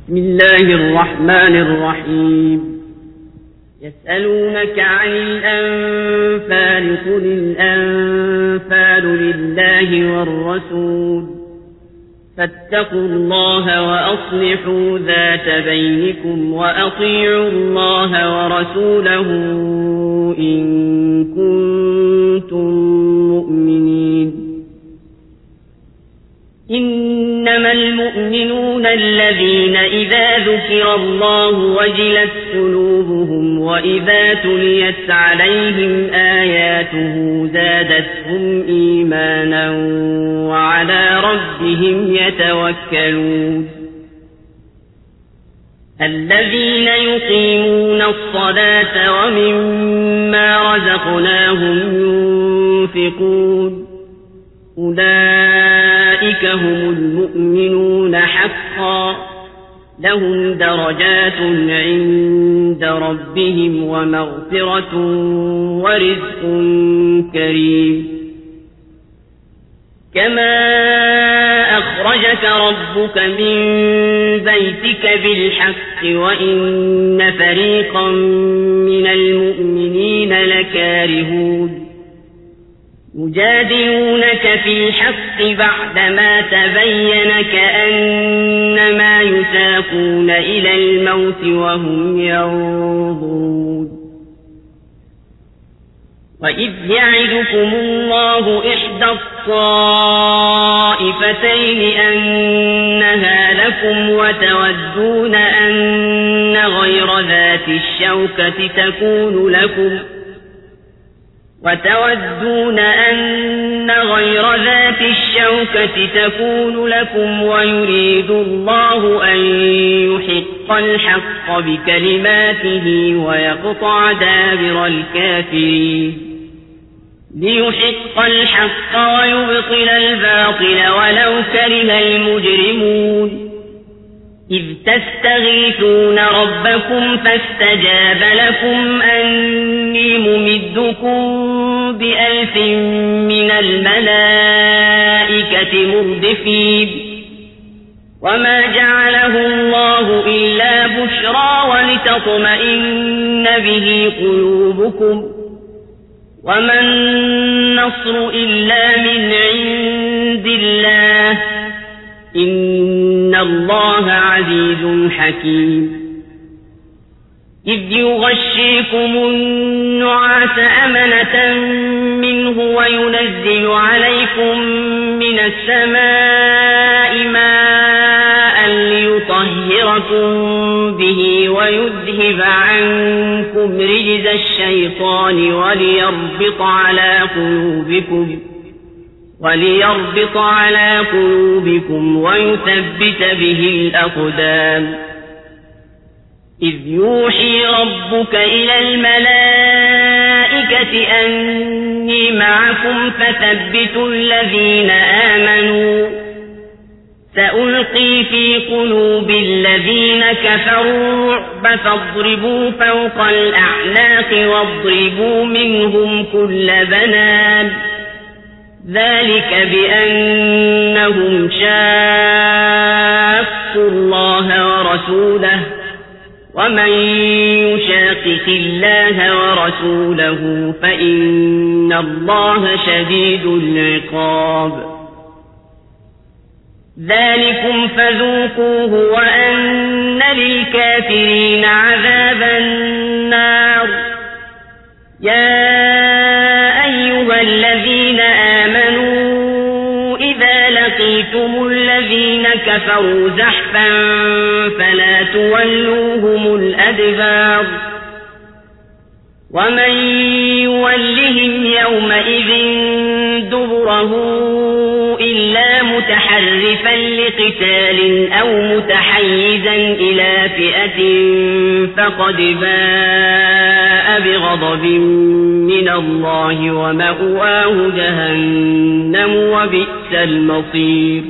بسم الله الرحمن الرحيم. يسألونك عن الأنفال قل الأنفال لله والرسول فاتقوا الله وأصلحوا ذات بينكم وأطيعوا الله ورسوله إن كنتم مؤمنين. إنما المؤمنون الذين إذا ذكر الله وجلت قلوبهم وإذا تليت عليهم آياته زادتهم إيمانا وعلى ربهم يتوكلون. الذين يقيمون الصلاة ومما رزقناهم ينفقون أولئك هم المؤمنون حقا لهم درجات عند ربهم ومغفرة ورزق كريم. كما أخرجك ربك من بيتك بالحق وإن فريقا من المؤمنين لكارهون يجادلونك في الحق بعدما تبين كأنما يساقون إلى الموت وهم ينظرون. وإذ يعدكم الله إحدى الطائفتين أنها لكم وتودون أن غير ذات الشوكة تكون لكم ويريد الله أن يحق الحق بكلماته ويقطع دابر الكافرين. ليحق الحق ويبطل الباطل ولو كره المجرمون. إذ تستغيثون ربكم فاستجاب لكم أني ممدكم ب1000 من الملائكة مردفين. وما جعله الله إلا بشرى ولتطمئن به قلوبكم وما النصر إلا من عند الله إن الله عزيز حكيم. إذ يغشيكم النعاس أمنة منه وينزل عليكم من السماء ماء ليطهركم به ويذهب عنكم رجز الشيطان وليربط على قلوبكم ويثبت به الأقدام. إذ يوحي ربك إلى الملائكة أني معكم فثبتوا الذين آمنوا سألقي في قلوب الذين كفروا الرعب فاضربوا فوق الأعناق واضربوا منهم كل بنان. ذلك بأنهم شاقوا الله ورسوله ومن يشاقق الله ورسوله فإن الله شديد العقاب. ذلكم فذوقوه وأن للكافرين عذاب النار. يا أيها الذين آمنوا إذا لقيتم الذين كفروا زحفا فلا تولوهم الأدبار. ومن يولهم يومئذ دبره إلا متحرفا لقتال أو متحيزا إلى فئة فقد باء بغضب من الله ومأواه جهنم وبئس المصير.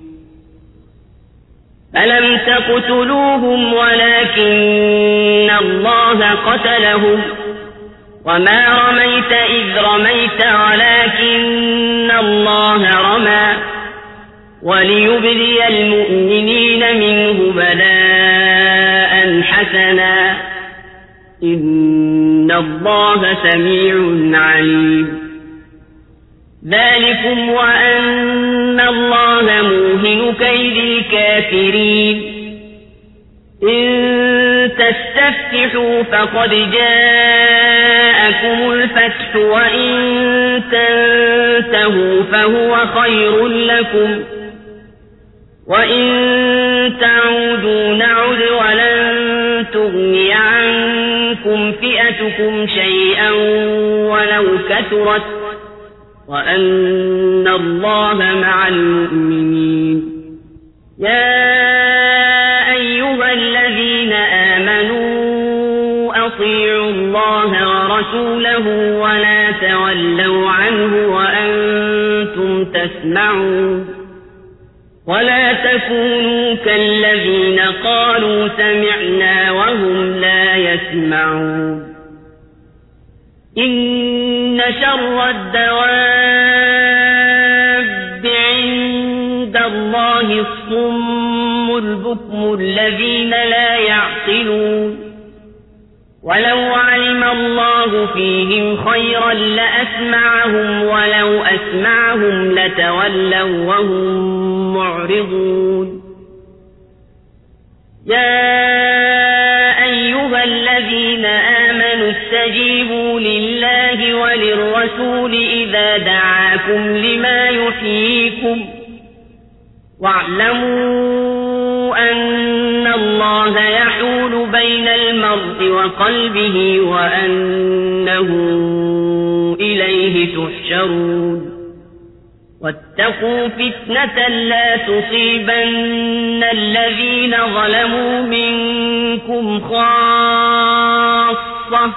فلم تقتلوهم ولكن الله قتلهم وما رميت إذ رميت ولكن الله رمى وليبلي المؤمنين منه بلاء حسنا إن الله سميع عليم ذلكم وأن الله موهن كيد الكافرين إن تستفتحوا فقد جاءكم الفتح وإن تنتهوا فهو خير لكم وإن تعودوا نعد ولن تغني عنكم فئتكم شيئا ولو كثرت وأن الله مع المؤمنين يا أيها الذين آمنوا أطيعوا الله ورسوله ولا تولوا عنه وأنتم تسمعون ولا تكونوا كالذين قالوا سمعنا وهم لا يسمعون إن شر الدواب عند الله الصم البكم الذين لا يعقلون ولو علم الله فيهم خيرا لأسمعهم ولو أسمعهم لتولوا وهم معرضون يا أيها الذين آمنوا استجيبوا لله وللرسول إذا دعاكم لما يحييكم واعلموا أن الله يحول بين المرء وقلبه وأنه إليه تحشرون واتقوا فتنة لا تصيبن الذين ظلموا منكم خاصة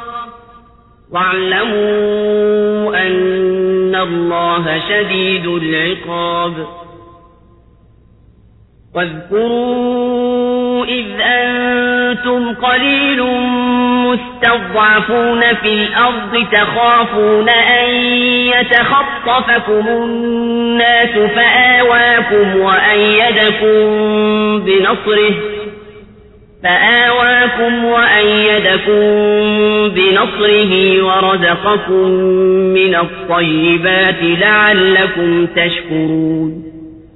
واعلموا أن الله شديد العقاب واذكروا إذ أنتم قليل مستضعفون في الأرض تخافون أن يتخطفكم الناس فآواكم وأيدكم بنصره ورزقكم من الطيبات لعلكم تشكرون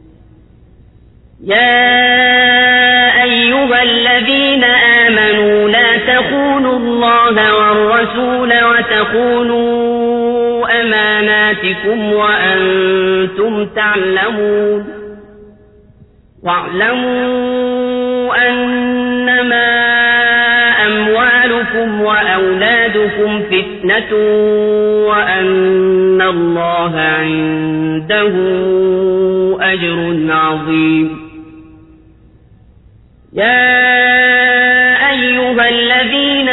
يا أيها الذين آمنوا لا تخونوا الله والرسول وتخونوا أماناتكم وأنتم تعلمون واعلموا أنما أموالكم وأولادكم فتنة وأن الله عنده أجر عظيم يا أيها الذين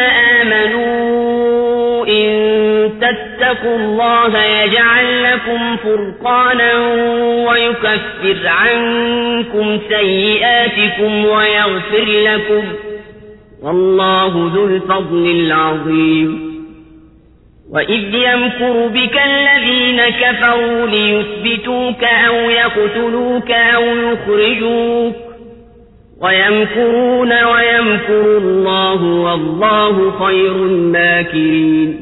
آمنوا إن تتقوا الله يجعل لكم فرقانا ويكفر عنكم سيئاتكم ويغفر لكم والله ذو الفضل العظيم وإذ يمكر بك الذين كفروا ليثبتوك أو يقتلوك أو يخرجوك ويمكرون ويمكر الله والله خير الماكرين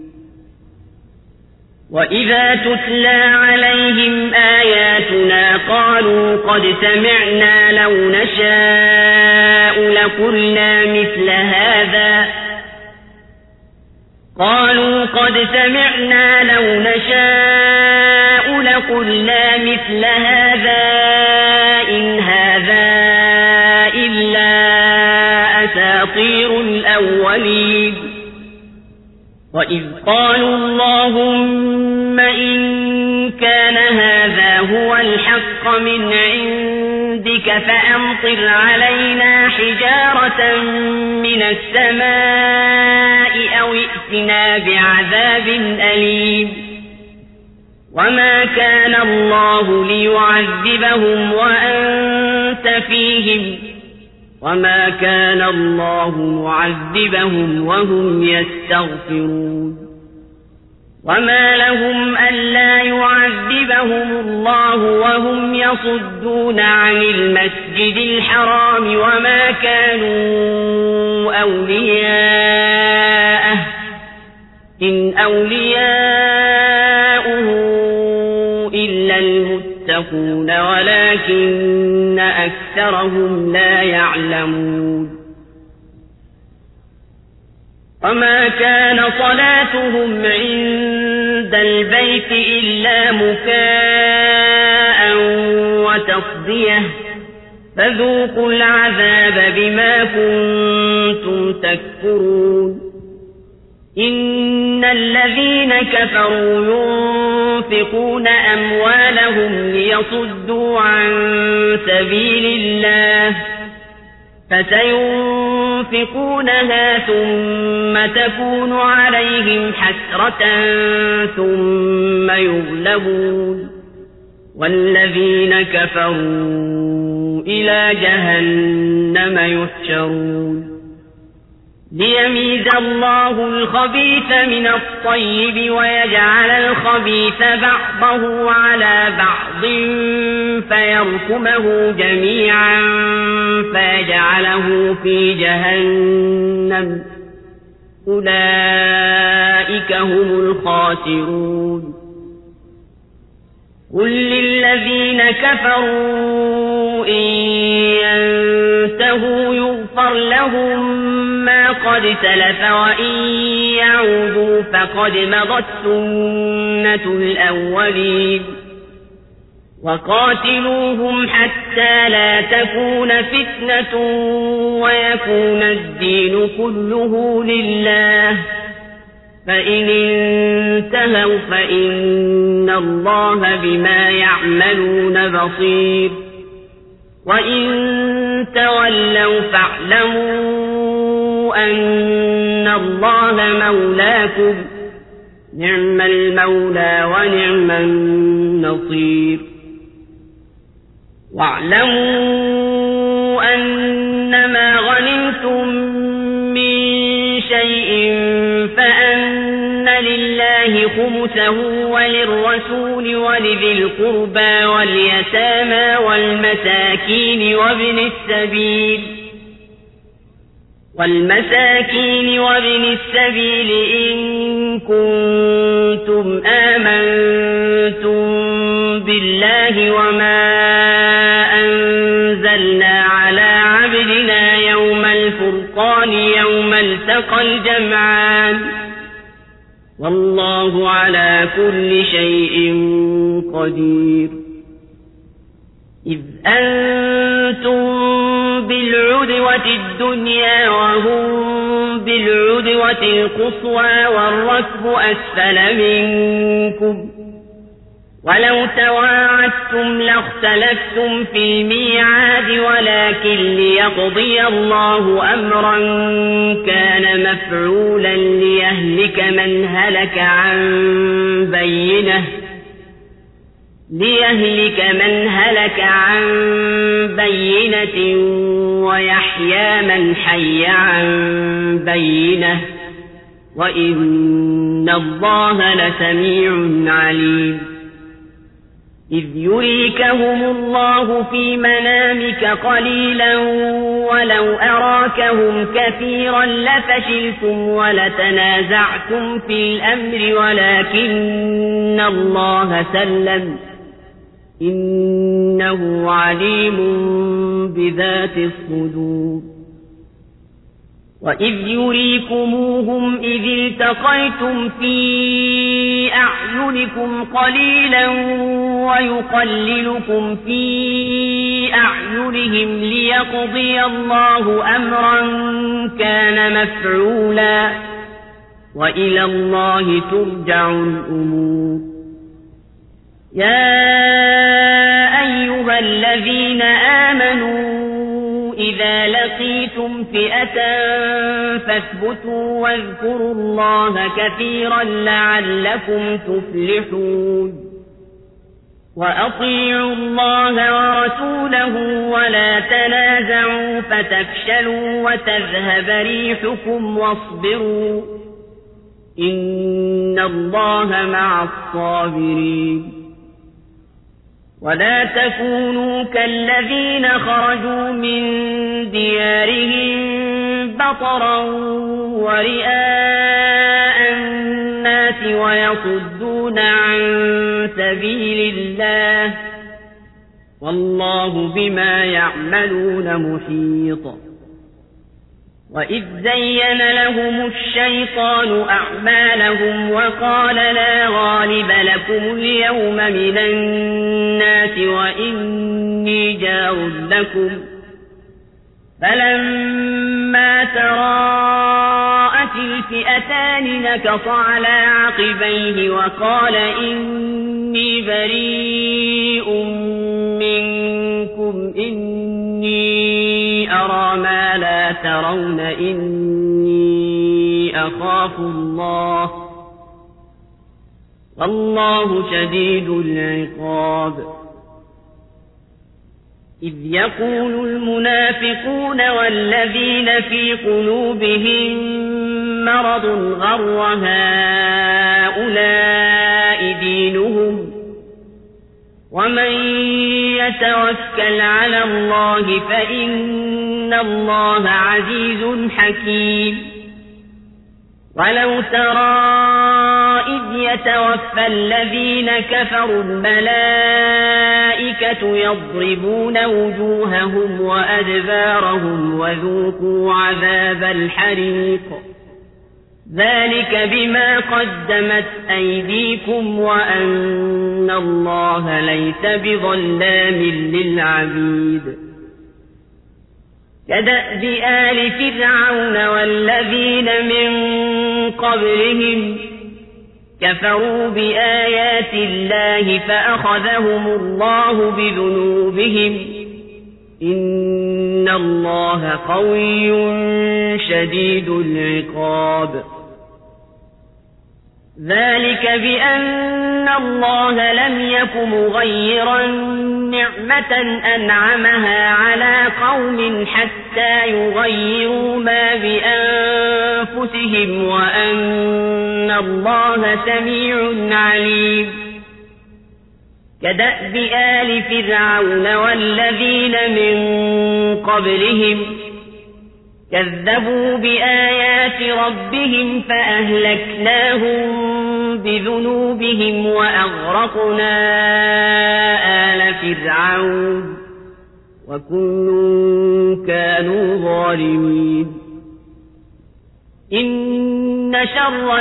وإذا تتلى عليهم آياتنا قالوا قد سمعنا لو نشاء لقلنا مثل هذا إن هذا إلا أساطير الأولين وإذ قالوا اللهم إن كان هذا هو الحق من عندك فأمطر علينا حجارة من السماء أو ائتنا بعذاب أليم وما كان الله ليعذبهم وأنت فيهم وما كان الله معذبهم وهم يستغفرون وما لهم ألا يعذبهم الله وهم يصدون عن المسجد الحرام وما كانوا أولياءه إن أولياؤه إلا المتقون ولكن أكثرهم لا يعلمون وما كان صلاتهم عند البيت إلا مكاء وتصدية فذوقوا العذاب بما كنتم تكفرون إن الذين كفروا ينفقون أموالهم ليصدوا عن سبيل الله فسينفقونها ثم تكون عليهم حسرة ثم يغلبون والذين كفروا إلى جهنم يحشرون ليميز الله الخبيث من الطيب ويجعل الخبيث بعضه على بعض فيركمه جميعا فيجعله في جهنم أولئك هم الخاسرون قل للذين كفروا إن ينتهوا يغفر لهم ما قد سلف وإن يعودوا فقد مضت سنة الأولين وقاتلوهم حتى لا تكون فتنة ويكون الدين كله لله فإن انتهوا فإن الله بما يعملون بصير وإن تولوا فاعلموا أن الله مولاكم نعم المولى ونعم النصير واعلموا أنما غنمتم من شيء فأن لله خمسه وللرسول ولذي القربى واليتامى والمساكين وابن السبيل إن كنتم آمنتم بالله وما أنزلنا على عبدنا يوم الفرقان يوم التقى الجمعان والله على كل شيء قدير إذ أنتم بالعدوة الدنيا وهم بالعدوة القصوى والركب أسفل منكم ولو تواعدتم لاختلفتم في الميعاد ولكن ليقضي الله أمرا كان مفعولا ليهلك من هلك عن بينة ويحيى من حي عن بينة وإن الله لسميع عليم إذ يريكهم الله في منامك قليلا ولو أراكهم كثيرا لفشلتم ولتنازعتم في الأمر ولكن الله سلم إنه عليم بذات الصدور وإذ يريكموهم إذ التقيتم في أعينكم قليلا ويقللكم في أعينهم ليقضي الله أمرا كان مفعولا وإلى الله ترجع الأمور يا أيها الذين آمنوا إذا لقيتم فئة فاثبتوا واذكروا الله كثيرا لعلكم تفلحون وأطيعوا الله ورسوله ولا تنازعوا فتفشلوا وتذهب ريحكم واصبروا إن الله مع الصابرين ولا تكونوا كالذين خرجوا من ديارهم بطرا ورئاء الناس ويصدون عن سبيل الله والله بما يعملون محيط وإذ زين لهم الشيطان أعمالهم وقال لا غالب لكم اليوم من الناس وإني جار لكم فلما تراءت الفئتان نكص على عقبيه وقال إني بريء منكم إني أرى ما لا ترون إني أخاف الله والله شديد العقاب إذ يقول المنافقون والذين في قلوبهم مرض غر هؤلاء دينهم ومن يتوكل على الله فإن الله عزيز حكيم ولو ترى إذ يتوفى الذين كفروا الملائكة يضربون وجوههم وأدبارهم وذوقوا عذاب الحريق ذلك بما قدمت أيديكم وأن الله ليس بظلام للعبيد كدأب آل فرعون والذين من قبلهم كفروا بآيات الله فأخذهم الله بذنوبهم إن الله قوي شديد العقاب ذلك بأن الله لم يك مغيرا نعمة أنعمها على قوم حتى يغيروا ما بأنفسهم وأن الله سميع عليم كدأب آل فرعون والذين من قبلهم كذبوا بآيات ربهم فأهلكناهم بذنوبهم وأغرقنا آل فرعون وكل كانوا ظالمين إن شر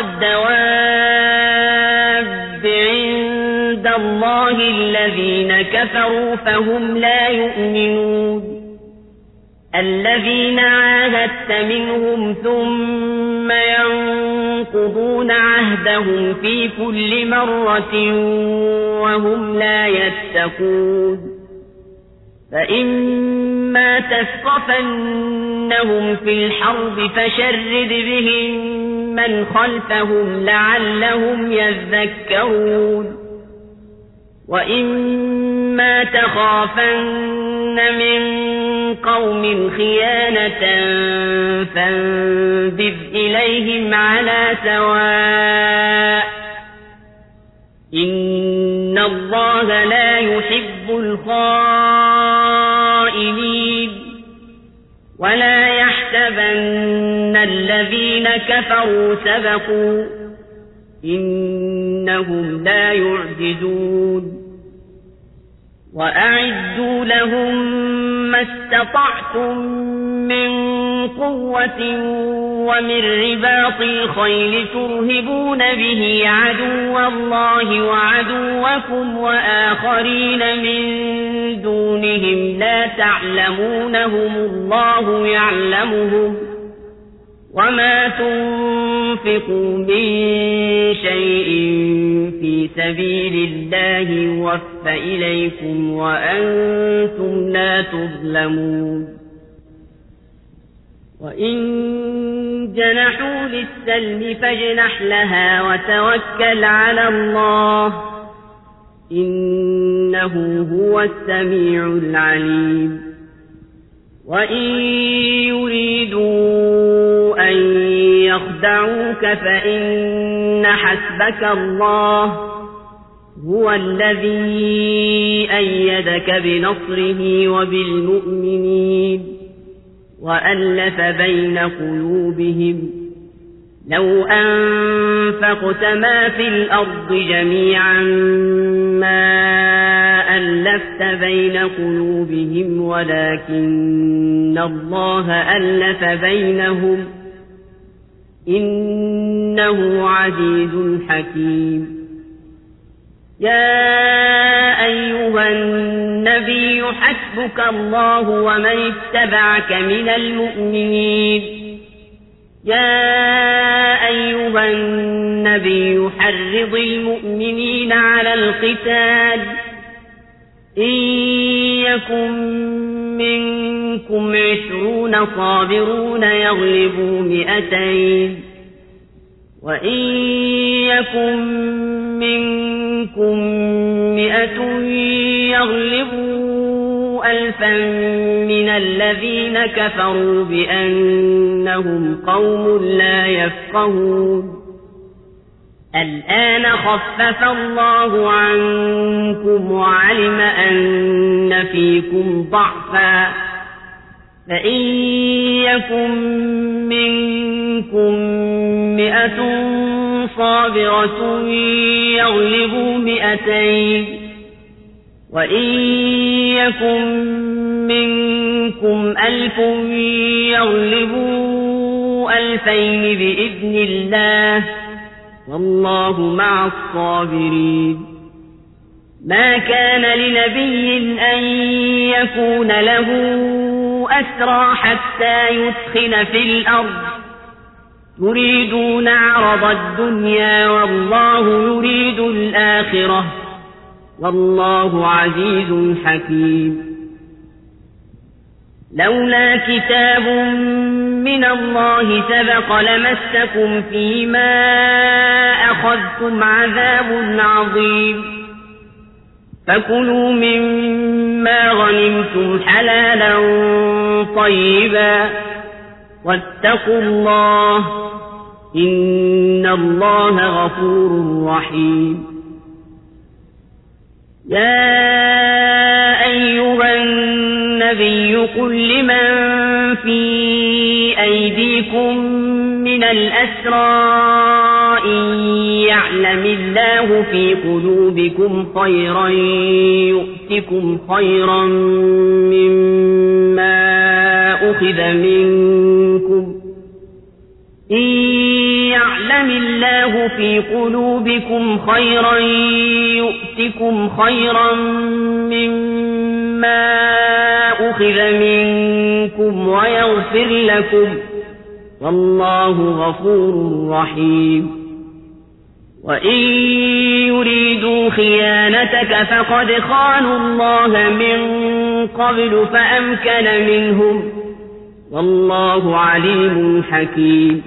الدواب عند الله الذين كفروا فهم لا يؤمنون الذين عاهدت منهم ثم ينقضون عهدهم في كل مرة وهم لا يتقون فإما تثقفنهم في الحرب فشرد بهم من خلفهم لعلهم يذكرون وإما تخافن من قوم خيانة فانبذ إليهم على سواء إن الله لا يحب الخائنين ولا يحسبن الذين كفروا سبقوا إنهم لا يعجزون وأعدوا لهم ما استطعتم من قوة ومن رباط الخيل ترهبون به عدو الله وعدوكم وآخرين من دونهم لا تعلمونهم الله يعلمهم وما تنفقوا من شيء في سبيل الله يوفى إليكم وأنتم لا تظلمون وإن جنحوا للسلم فاجنح لها وتوكل على الله إنه هو السميع العليم وإن يريدوا أن يخدعوك فإن حسبك الله هو الذي أيدك بنصره وبالمؤمنين وألف بين قلوبهم لو أنفقت ما في الأرض جميعا ما ألفت بين قلوبهم ولكن الله ألف بينهم إنه عزيز حكيم. يا أيها النبي حسبك الله ومن اتبعك من المؤمنين. يا أيها النبي حرض المؤمنين على القتال إن يكن منكم 20 صابرون يغلبوا 200 وإن يكن منكم 100 يغلبوا 1000 من الذين كفروا بأنهم قوم لا يفقهون. الآن خفف الله عنكم وعلم أن فيكم ضعفا فإن يكن منكم 100 صابرة يغلبوا 200 وإن يكن منكم 1000 يغلبوا 2000 بإذن الله والله مع الصابرين. ما كان لنبي أن يكون له أسرى حتى يثخن في الأرض تريدون عرض الدنيا والله يريد الآخرة والله عزيز حكيم. لولا كتاب من الله سبق لمسكم فيما أخذتم عذاب عظيم فكلوا مما غنمتم حلالا طيبا واتقوا الله إن الله غفور رحيم. يا أيها النبي قل لمن في أيديكم من الأسرى إن يعلم الله في قلوبكم خيرا يؤتكم خيرا مما أخذ منكم إن يعلم الله في قلوبكم خيرا يؤتكم خيرا مما أخذ منكم ويغفر لكم والله غفور رحيم. وإن يريدوا خيانتك فقد خانوا الله من قبل فأمكن منهم والله عليم حكيم.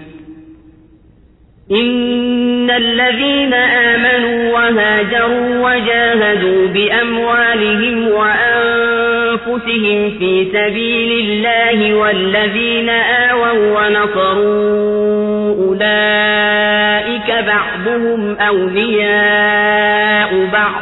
إن الذين آمنوا وهاجروا وجاهدوا بأموالهم وأنفسهم في سبيل الله والذين آووا ونصروا أولئك بعضهم أولياء بعض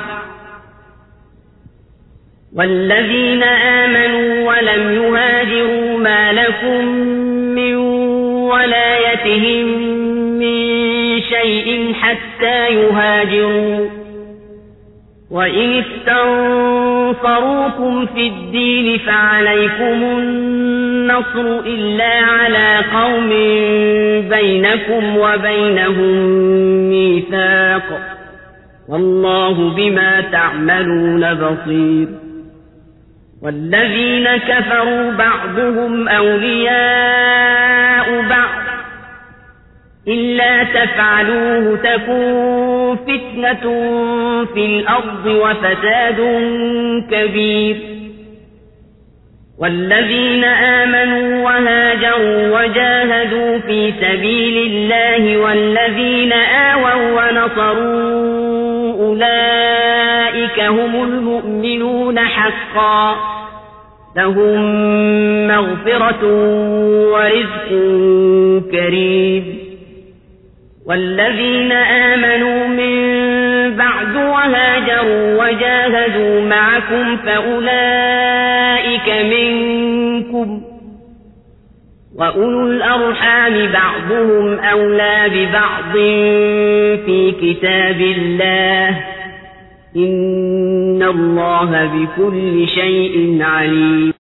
والذين آمنوا ولم يهاجروا ما لكم من ولايتهم من شيء حتى يهاجروا وإن استنصروكم في الدين فعليكم النصر إلا على قوم بينكم وبينهم ميثاق والله بما تعملون بصير. والذين كفروا بعضهم أولياء بعض إلا تفعلوه تكون فتنة في الأرض وفساد كبير. والذين آمنوا وهاجروا وجاهدوا في سبيل الله والذين آووا ونصروا أولئك هم المؤمنون حقا لهم مغفرة ورزق كريم. والذين آمنوا من بعد وهاجروا وجاهدوا معكم فأولئك منكم وأولو الأرحام بعضهم أولى ببعض في كتاب الله إن الله بكل شيء عليم